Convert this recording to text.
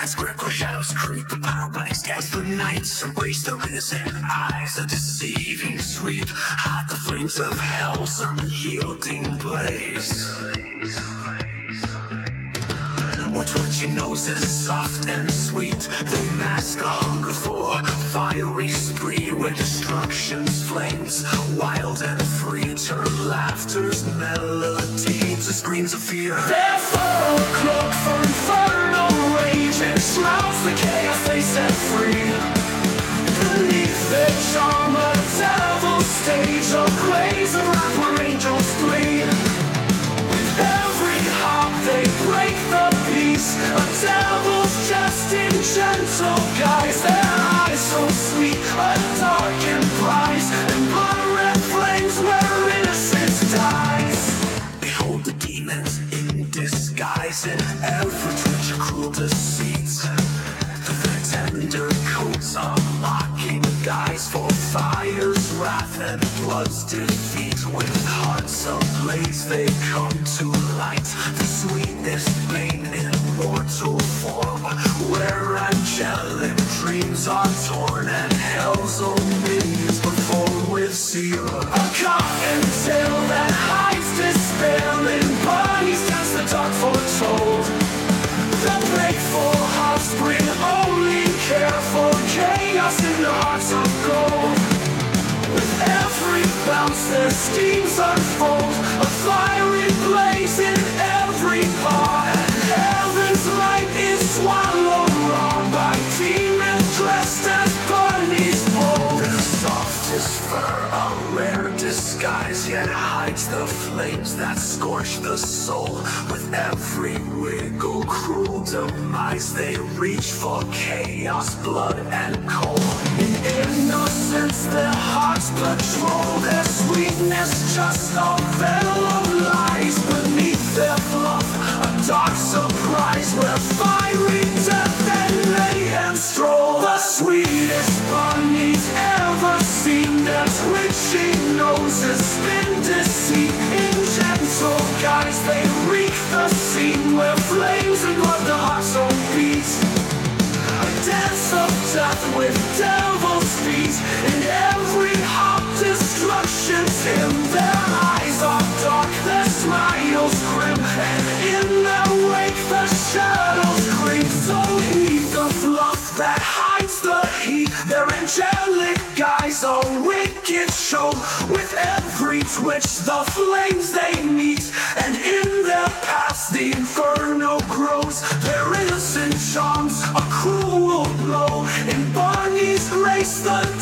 As critical shadows creep upon bodies, as the nights embrace their innocent eyes, a deceiving sweep hide the flames of hell's unyielding blaze. What twitching noses, soft and sweet, they mask a hunger for fiery spree, where destruction's flames, wild and free, turn laughter's melodies to screams of fear. Therefore, a cloak for infernal rage, and shrouds the chaos they set free. Beneath their charm, a devil's stage, a blaze of wrath where angels flee. With every hop they break the peace, a devil's jest in gentle guise. Their eyes so sweet, a darkened prize, and blood-red flames where innocence dies. Behold the demons in disguise, in every twitch of cruel deceit. Their tender coats are mocking guise for fire's wrath and blood's defeat. With hearts ablaze they come to light, the sweetest bane in mortal form, where angelic dreams are torn and hell's own minions perform with zeal. A coffin tale that hides despair in bodies as the dark foretold. The wakeful hearts bring only care for chaos in the hearts of gold. With every bounce their steams unfold, a fiery blaze in every paw, and heaven's light is swallowed raw by demons dressed as bunnies bold. Their softest fur, a rare disguise, yet hides the flames that scorch the soul. With every wriggle, cruel demise, they reach for chaos, blood, and coal. In innocence their hearts patrol, their sweetness just a veil of lies. Beneath their fluff, a dark surprise, where fiery death and mayhem stroll. The sweetest bunnies ever seen, their twitching noses spin deceit. In gentle guise they wreak the scene, where flames and blood the heart's own beat. A dance of death with devil's feet, in every hop destruction's hymn. Their eyes are dark, their smiles grim, and in their wake the shadows creep. So heed the fluff that hides the heat, their angelic guise a wicked show. With every twitch the flames they meet, and in their paths the inferno grows. Their innocent charms a cruel blow, in Barney's grace the